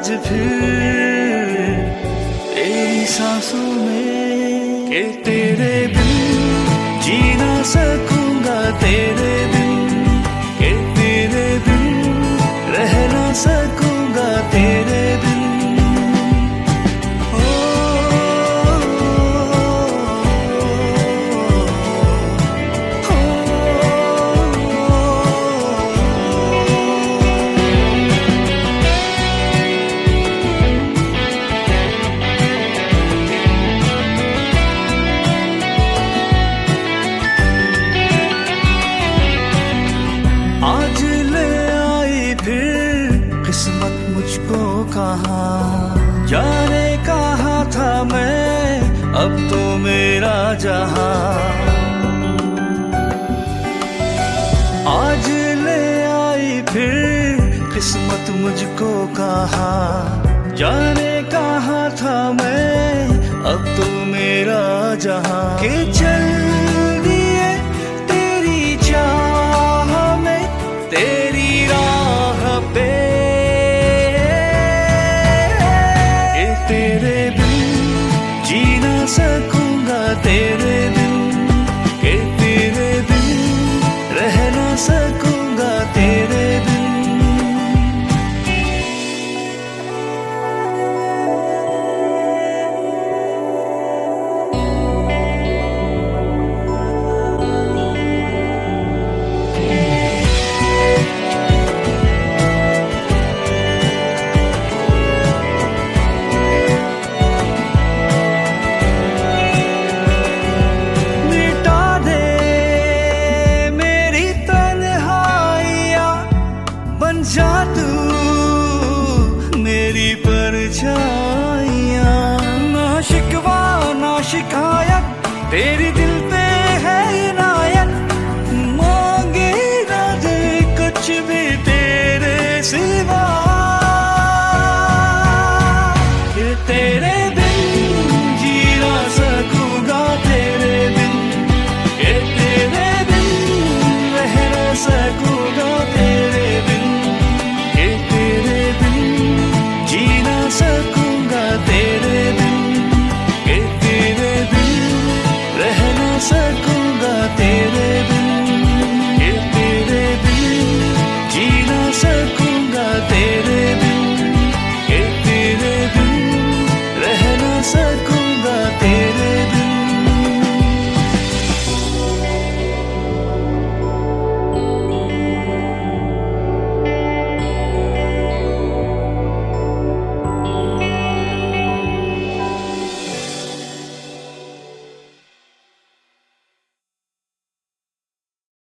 आज फिर तेरी सांसों में कि तेरे बिन जी ना सकूंगा, तेरे बिन कि तेरे बिन रह ना सकूंगा, तेरे बिन। आज ले आई फिर किस्मत मुझको कहाँ, जाने कहाँ था मैं, अब तो मेरा जहां। आज ले आई फिर किस्मत मुझको कहाँ, जाने कहाँ था मैं, अब तो मेरा जहां। कि चल दिए तेरी चाह में, तेरी राह पे, कि तेरे बिन जी ना सकूंगा, तेरे बिन कि तेरे बिन रह ना सकूंगा, तेरे बिन। जा तू मेरी परछाइयाँ, ना शिकवा ना शिकायत, तेरी दिल पे है इनायत, मांगे ना दे कुछ भी तेरे सिवा।